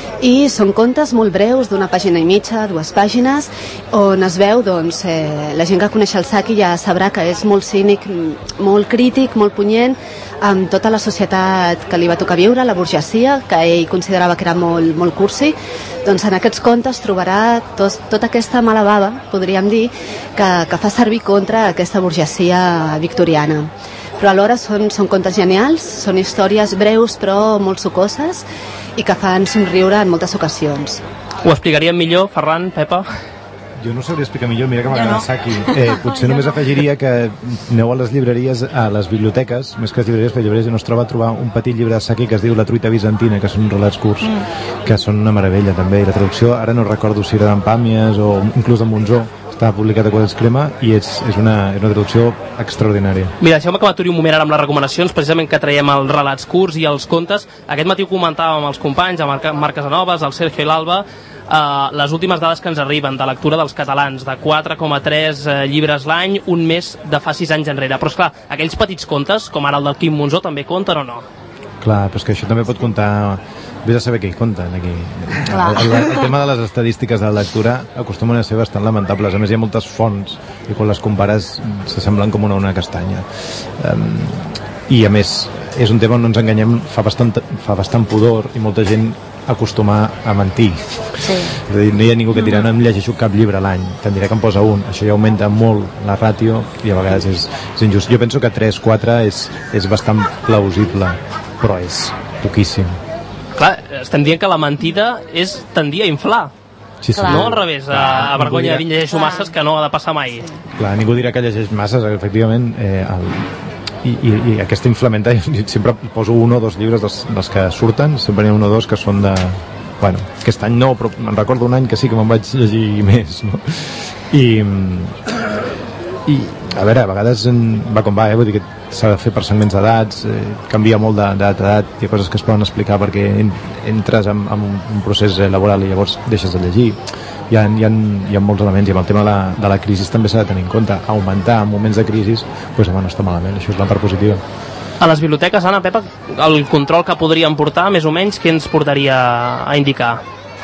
i són contes molt breus, d'una pàgina i mitja, dues pàgines, on es veu, doncs, eh, la gent que coneix el Saki ja sabrà que és molt cínic, molt crític, molt punyent, amb tota la societat que li va tocar viure, la burgesia, que ell considerava que era molt, molt cursi. Doncs en aquests contes trobarà tot, tota aquesta mala bava, podríem dir, que, que fa servir contra aquesta burgesia victoriana. Però alhora són, són contes genials, són històries breus però molt sucoses i que fan somriure en moltes ocasions. Ho explicaríem millor, Ferran, Pepa? Jo no sabria explicar millor, mira que m'agrada el Saki. Eh, potser només afegiria que aneu a les llibreries, a les biblioteques, més que les llibreries, perquè llibreries no es troba a trobar un petit llibre de Saki que es diu La truita bizantina, que són relats curts, mm. que són una meravella també, i la traducció, ara no recordo si era d'en Pàmies o inclús de Monzó, està publicat a Quadres Crema i és, és, una, és una traducció extraordinària. Mira, deixeu-me que m'aturi un moment ara amb les recomanacions, precisament que traiem els relats curts i els contes. Aquest matí ho comentàvem amb els companys, amb Marc, Marc Casanovas, el Sergio i l'Alba, Uh, les últimes dades que ens arriben de lectura dels catalans, de quatre coma tres uh, llibres l'any, un mes de fa sis anys enrere. Però esclar, aquells petits contes, com ara el del Quim Monzó, també compten o no? Clar, però és que això també pot comptar... Vés a saber què hi compten aquí. El, el, el tema de les estadístiques de la lectura acostumen a ser bastant lamentables. A més, hi ha moltes fonts i quan les compares s'assemblen com una ona castanya. Um, I a més, és un tema on no ens enganyem, fa bastant, fa bastant pudor i molta gent acostumar a mentir. Sí. És a dir, no hi ha ningú que dirà no em llegeixo cap llibre a l'any, te'n diré que em posa un. Això ja augmenta molt la ràtio i a vegades és, és injust. Jo penso que tres quatre és, és bastant plausible, però és poquíssim. Clar, estem dient que la mentida és tendir a inflar. Sí, sí. No al revés, a, a vergonya de dir llegeixo masses, que no ha de passar mai. Clar, ningú dirà que llegeix masses, efectivament. Eh, el, i, i, i aquesta inflamenta, sempre poso un o dos llibres dels, dels que surten, sempre hi ha un o dos que són de... Bueno, aquest any no, però me'n recordo un any que sí que me'n vaig llegir més, no? I, i a veure, a vegades va com va, eh? Vull dir que s'ha de fer per segments d'edats, eh, canvia molt d'edat a edat, hi ha coses que es poden explicar perquè en, entres en, en un, un procés laboral i llavors deixes de llegir. Hi ha, hi ha, hi ha molts elements i amb el tema de la, de la crisi també s'ha de tenir en compte. Augmentar en moments de crisi, doncs home, no està malament, això és la part positiva. A les biblioteques, Anna, Pepa, el control que podríem portar, més o menys, què ens portaria a indicar?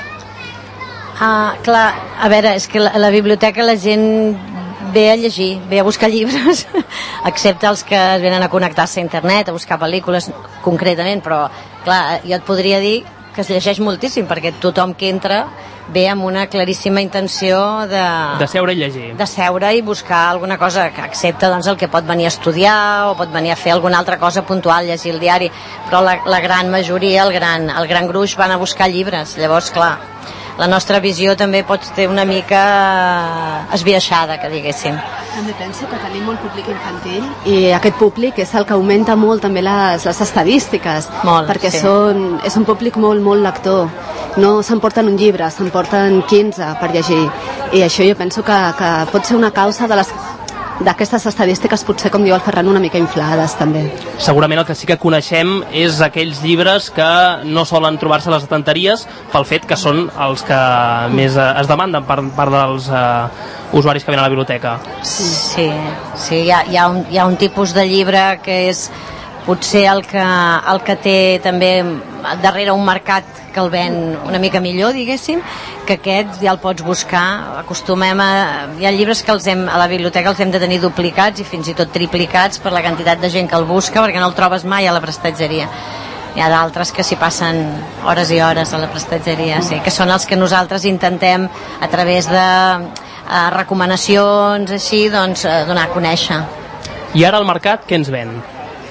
Ah, clar, a veure, és que la, a la biblioteca la gent ve a llegir, ve a buscar llibres, excepte els que es venen a connectar-se a internet, a buscar pel·lícules concretament, però clar, jo et podria dir que es llegeix moltíssim, perquè tothom que entra ve amb una claríssima intenció de... De seure i llegir. De seure i buscar alguna cosa, que excepte doncs, el que pot venir a estudiar o pot venir a fer alguna altra cosa puntual, llegir el diari, però la, la gran majoria, el gran, el gran gruix van a buscar llibres, llavors clar, la nostra visió també pot ser una mica esbiaixada, que diguéssim. També penso que tenim molt públic infantil i aquest públic és el que augmenta molt també les, les estadístiques, molt, perquè sí. són, és un públic molt, molt lector. No s'emporten un llibre, s'emporten quinze per llegir, i això jo penso que, que pot ser una causa de les d'aquestes estadístiques, potser, com diu el Ferran, una mica inflades també. Segurament el que sí que coneixem és aquells llibres que no solen trobar-se a les estanteries pel fet que són els que més es demanden per part dels uh, usuaris que venen a la biblioteca. Sí, sí, hi ha, hi ha, un, hi ha un tipus de llibre que és potser el que, el que té també darrere un mercat que el ven una mica millor, diguéssim, que aquest ja el pots buscar. Acostumem a... Hi ha llibres que els hem, a la biblioteca els hem de tenir duplicats i fins i tot triplicats per la quantitat de gent que el busca, perquè no el trobes mai a la prestatgeria. Hi ha d'altres que s'hi passen hores i hores a la prestatgeria, sí, que són els que nosaltres intentem, a través de eh, recomanacions, així, doncs, eh, donar a conèixer. I ara al mercat, què ens ven?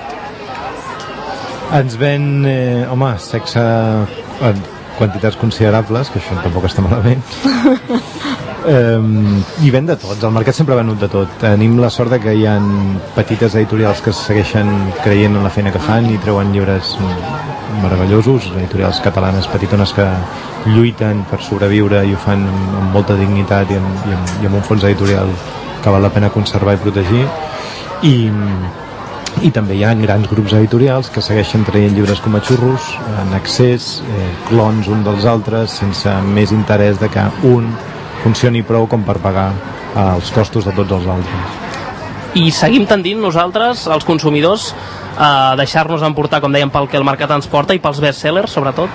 Ens ven, eh, home, sexe en quantitats considerables, que això tampoc està malament. Um, i ven de tots, el mercat sempre ha venut de tot. Tenim la sort de que hi ha petites editorials que segueixen creient en la feina que fan i treuen llibres meravellosos, editorials catalanes petitones que lluiten per sobreviure i ho fan amb molta dignitat i amb, i amb, i amb un fons editorial que val la pena conservar i protegir. I, i també hi ha grans grups editorials que segueixen traient llibres com a xurros en accés, eh, clons un dels altres, sense més interès de que un funcioni prou com per pagar eh, els costos de tots els altres. I seguim tendint nosaltres, els consumidors, a deixar-nos emportar, com dèiem, pel que el mercat ens porta i pels bestsellers, sobretot?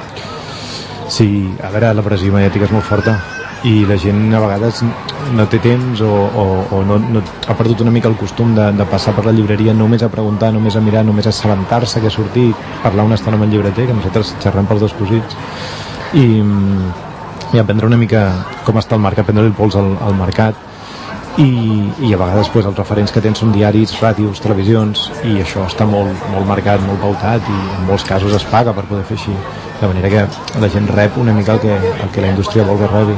Sí, a veure, la pressió mediàtica és molt forta i la gent a vegades no té temps o, o, o no, no, ha perdut una mica el costum de, de passar per la llibreria només a preguntar, només a mirar, només a assabentar-se que ha sortit, parlar una estona amb el llibreter, que nosaltres xerrem pels dos cosits, i i aprendre una mica com està el mercat, prendre el pols al, al mercat i, i a vegades pues, els referents que tens són diaris, ràdios, televisions i això està molt, molt marcat, molt pautat i en molts casos es paga per poder fer així, de manera que la gent rep una mica el que, el que la indústria vol que rebi.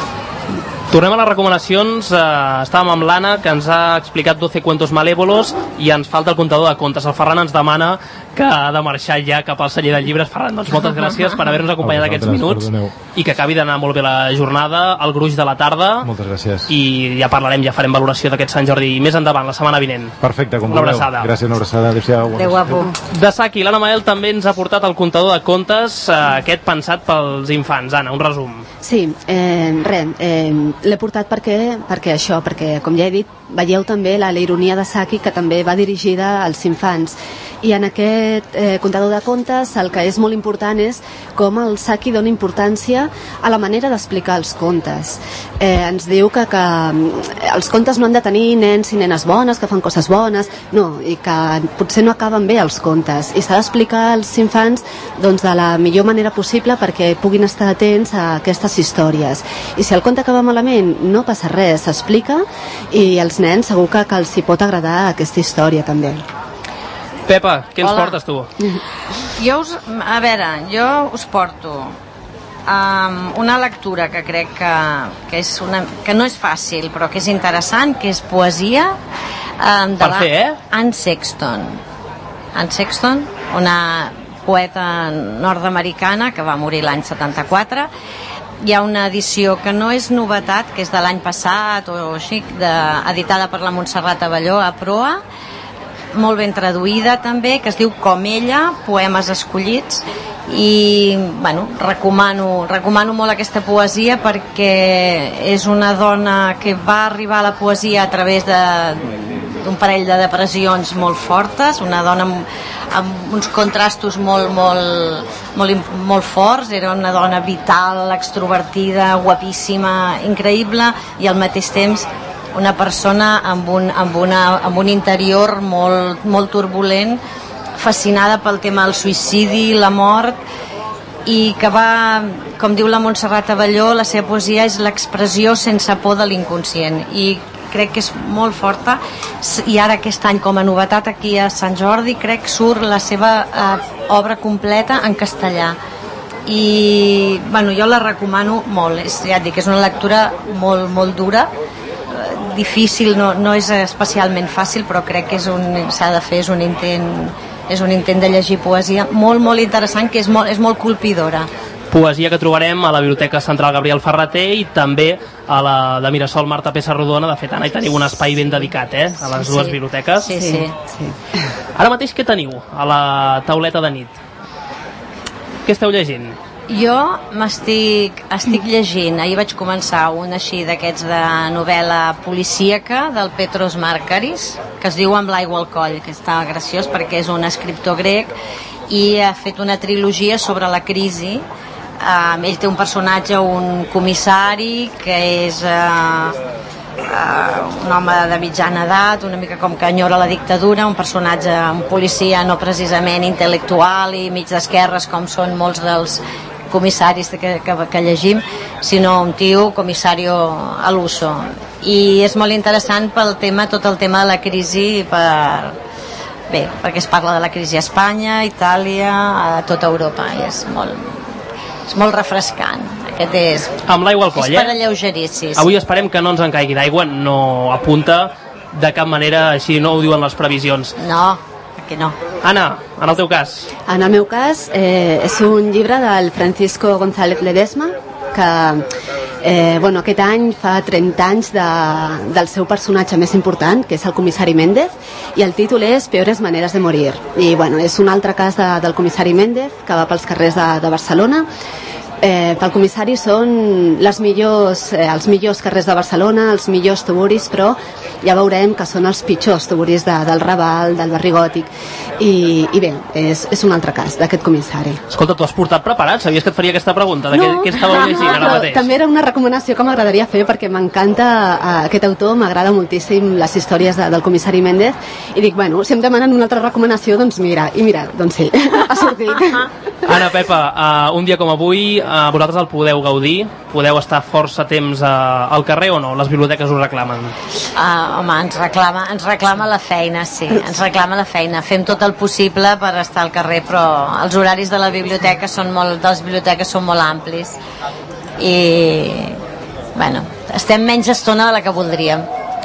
Tornem a les recomanacions. eh, estàvem amb l'Anna, que ens ha explicat doce cuentos malévolos i ens falta el comptador de contes. El Ferran ens demana que ha de marxar ja cap al celler de llibres. Ferran, doncs moltes gràcies per haver-nos acompanyat aquests minuts, perdoneu. i que acabi d'anar molt bé la jornada, el gruix de la tarda. Moltes gràcies. I ja parlarem, ja farem valoració d'aquest Sant Jordi més endavant, la setmana vinent. Perfecte, com una vulgueu. abraçada. Gràcies, una abraçada. Adéu-siau. Adéu, guapo. De Saki, l'Anna Mael també ens ha portat el comptador de contes, eh, aquest pensat pels infants. Anna, un resum. Sí, eh, res, eh, l'he portat perquè, perquè això, perquè com ja he dit, veieu també la, la ironia de Saki, que també va dirigida als infants. I en aquest eh, comptador de contes el que és molt important és com el Saki dona importància a la manera d'explicar els contes. Eh, ens diu que, que els contes no han de tenir nens i nenes bones, que fan coses bones, no, i que potser no acaben bé els contes, i s'ha d'explicar als infants doncs, de la millor manera possible perquè puguin estar atents a aquestes històries. I si el conte acaba malament, no passa res, s'explica, i als nens segur que, que els hi pot agradar aquesta història també. Pepa, què ens Hola. portes tu? Jo us, a veure, jo us porto um, una lectura que crec que, que, és una, que no és fàcil, però que és interessant, que és poesia um, de Per la fer, eh? Anne Sexton. Anne Sexton, una poeta nord-americana que va morir l'any setanta-quatre. Hi ha una edició que no és novetat, que és de l'any passat o així, de, editada per la Montserrat Abelló a Proa, molt ben traduïda també, que es diu Com ella, poemes escollits, i bueno, recomano, recomano molt aquesta poesia perquè és una dona que va arribar a la poesia a través de d'un parell de depressions molt fortes, una dona amb, amb uns contrastos molt, molt, molt, molt forts, era una dona vital, extrovertida, guapíssima, increïble, i al mateix temps una persona amb un, amb una, amb un interior molt, molt turbulent, fascinada pel tema del suïcidi, la mort, i que va, com diu la Montserrat Abelló, la seva poesia és l'expressió sense por de l'inconscient, i crec que és molt forta. I ara aquest any, com a novetat aquí a Sant Jordi, crec surt la seva eh, obra completa en castellà, i bueno, jo la recomano molt. És, ja et dic, és una lectura molt, molt dura, difícil, no, no és especialment fàcil, però crec que és un, s'ha de fer, és un intent, és un intent de llegir poesia molt, molt interessant, que és molt, és molt colpidora. Poesia que trobarem a la Biblioteca Central Gabriel Ferrater i també a la de Mirasol Marta Pessarrodona. De fet, Anna, hi teniu un espai ben dedicat, eh, a les Sí, dues sí. biblioteques. Sí, sí. sí. Ara mateix què teniu a la tauleta de nit? Què esteu llegint? Jo m'estic estic llegint, ahir vaig començar un així d'aquests de novel·la policíaca del Petros Markaris, que es diu Amb l'aigua al coll, que està graciós perquè és un escriptor grec i ha fet una trilogia sobre la crisi, eh, ell té un personatge, un comissari que és eh, eh, un home de mitjana edat, una mica com que enyora la dictadura, un personatge, un policia no precisament intel·lectual i mig d'esquerres com són molts dels comissaris que, que, que llegim, sinó un tio comissario al uso. I és molt interessant pel tema, tot el tema de la crisi, per, bé, perquè es parla de la crisi a Espanya, a Itàlia, a tota Europa, i és molt, és molt refrescant. Aquest és, amb l'aigua al coll, és per eh? alleugerir, sí, sí. Avui esperem que no ens en caigui d'aigua, no apunta de cap manera, així no ho diuen les previsions. No, que no. Anna, en el teu cas? En el meu cas, eh, és un llibre del Francisco González Ledesma, que eh, bueno, aquest any fa trenta anys de, del seu personatge més important, que és el comissari Méndez, i el títol és Peores maneres de morir. I bueno, és un altre cas de, del comissari Méndez, que va pels carrers de, de Barcelona. Eh, pel comissari són les millors, eh, els millors carrers de Barcelona, els millors tuburis, però ja veurem que són els pitjors tuburis de, del Raval, del barri gòtic, i, i bé, és, és un altre cas d'aquest comissari. Escolta, tu has portat preparat? Sabies que et faria aquesta pregunta? De no, què, què estàveu llegint ara mateix? També era una recomanació que m'agradaria fer, perquè m'encanta eh, aquest autor, m'agrada moltíssim les històries de, del comissari Méndez, i dic, bueno, si em demanen una altra recomanació, doncs mira, i mira, doncs sí, ha sortit. Anna, Pepa, uh, un dia com avui, uh, vosaltres el podeu gaudir? Podeu estar força temps uh, al carrer o no? Les biblioteques us reclamen? Uh, home, ens reclama, ens reclama la feina, sí, ens reclama la feina. Fem tot el possible per estar al carrer, però els horaris de la biblioteca són molt, de les biblioteques són molt amplis i, bueno, estem menys estona de la que voldríem.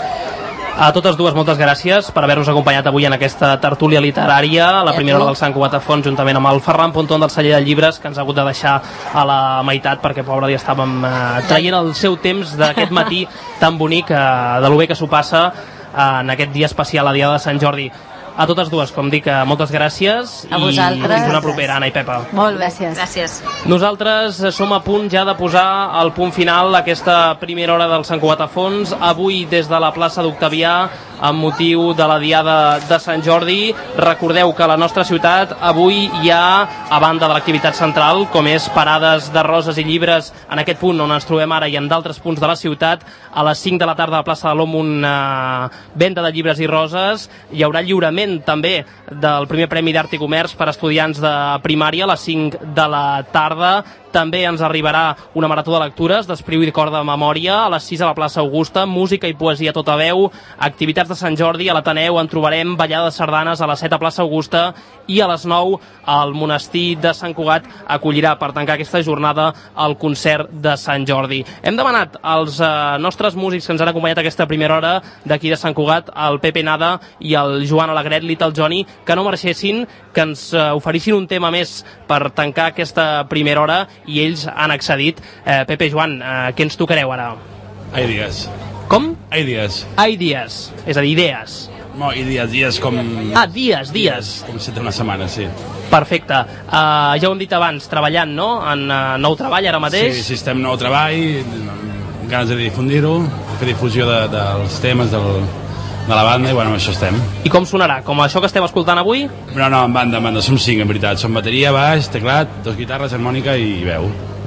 A totes dues, moltes gràcies per haver-nos acompanyat avui en aquesta tertúlia literària, la primera hora del Sant Cugat a Fons, juntament amb el Ferran Pontón del celler de llibres, que ens ha hagut de deixar a la meitat perquè, pobre, ja estàvem eh, traient el seu temps d'aquest matí tan bonic, eh, de lo bé que s'ho passa eh, en aquest dia especial, la Diada de Sant Jordi. A totes dues, com dic, moltes gràcies. A vosaltres. I una propera, Anna i Pepa. Molt bé, gràcies. gràcies. Nosaltres som a punt ja de posar el punt final a aquesta primera hora del Sant Cugat a Fons. Avui, des de la plaça d'Octavià, amb motiu de la Diada de Sant Jordi, recordeu que a la nostra ciutat avui hi ha, a banda de l'activitat central, com és parades de roses i llibres en aquest punt on ens trobem ara i en d'altres punts de la ciutat, a les cinc de la tarda a la plaça de l'Om, una venda de llibres i roses. Hi haurà lliurament també del primer Premi d'Art i Comerç per estudiants de primària a les cinc de la tarda. També ens arribarà una marató de lectures d'Espriu i Cor de Memòria a les sis a la plaça Augusta, música i poesia a tota veu, activitats de Sant Jordi a l'Ateneu, en trobarem ballada de sardanes a les set a plaça Augusta i a les nou el monestir de Sant Cugat acollirà per tancar aquesta jornada el concert de Sant Jordi. Hem demanat als eh, nostres músics que ens han acompanyat aquesta primera hora d'aquí de Sant Cugat, el Pepe Nada i el Joan Alegret, Little Johnny, que no marxessin, que ens eh, oferissin un tema més per tancar aquesta primera hora, i ells han accedit. eh, Pepe, Joan, eh, què ens tocareu ara? Idees. Com? Idees. Idees, és a dir, idees. No, idees, dies com... Ah, dies, dies. Com si té una setmana, sí. Perfecte. Uh, ja ho hem dit abans, treballant, no? En uh, nou treball ara mateix? Sí, sí, estem en nou treball, ganes de difundir-ho, fer difusió de, dels temes del, de la banda, i bueno, això estem. I com sonarà? Com això que estem escoltant avui? No, no, en banda, en banda, som cinc, en veritat. Som bateria, baix, teclat, dos guitarres, harmònica i veu.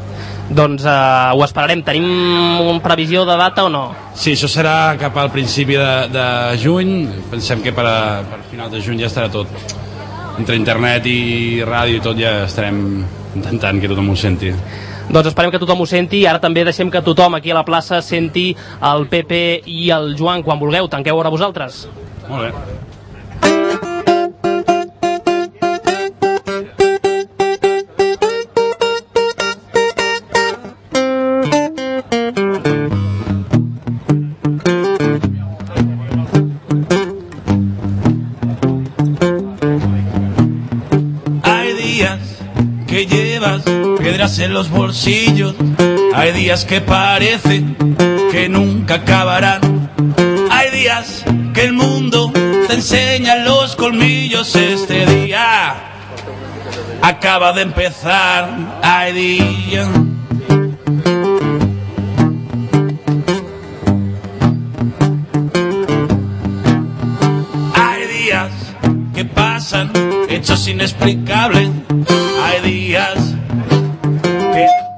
Doncs uh, ho esperarem. Tenim una previsió de data o no? Sí, això serà cap al principi de, de juny. Pensem que per, a, per final de juny ja estarà tot. Entre internet i ràdio i tot ja estarem intentant que tothom ho senti. Doncs esperem que tothom ho senti. Ara també deixem que tothom aquí a la plaça senti el Pepe i el Joan. Quan vulgueu, tanqueu ara vosaltres. Molt bé. En los bolsillos hay días que parece que nunca acabarán, hay días que el mundo te enseña los colmillos. Este día acaba de empezar, hay días hay días que pasan hechos inexplicables, hay días que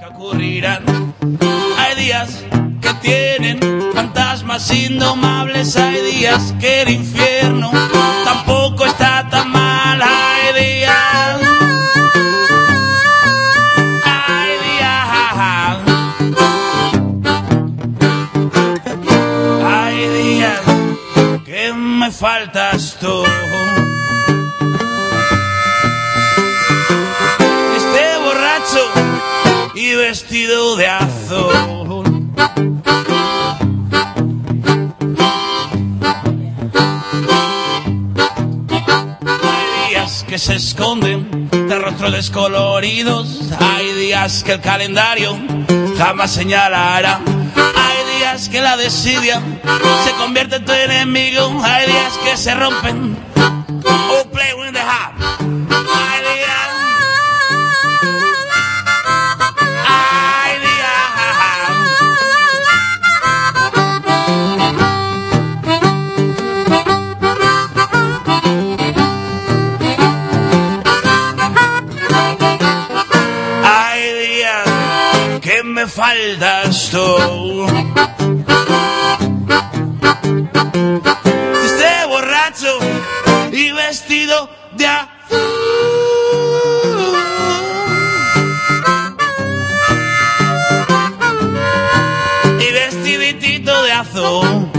días que tienen fantasmas indomables, hay días que el infierno tampoco está tan mal, hay días, hay días, hay días que me faltas tú. Este borracho y vestido de azul, hay días que se esconden de rostros descoloridos, hay días que el calendario jamás señalará, hay días que la desidia se convierte en tu enemigo, hay días que se rompen. Oh, play with the heart. Hay días, hay días, hay días que me faltas tú. Este borracho y vestido de azul, y vestiditito de azul,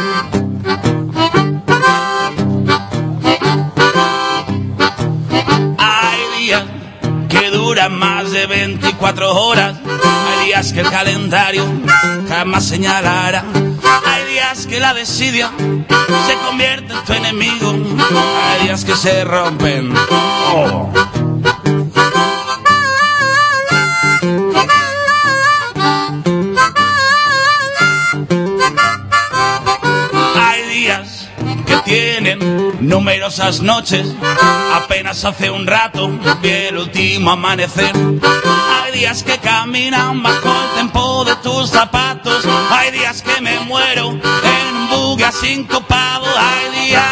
hay días que duran más de veinticuatro horas, hay días que el calendario jamás señalará, hay días que la desidia se convierte en tu enemigo, hay días que se rompen. Oh. Hay días que tienen numerosas noches, apenas hace un rato vi el último amanecer, hay días que caminan bajo el tempo de tus zapatos, hay días que me muero en un buggy asincopado, hay días,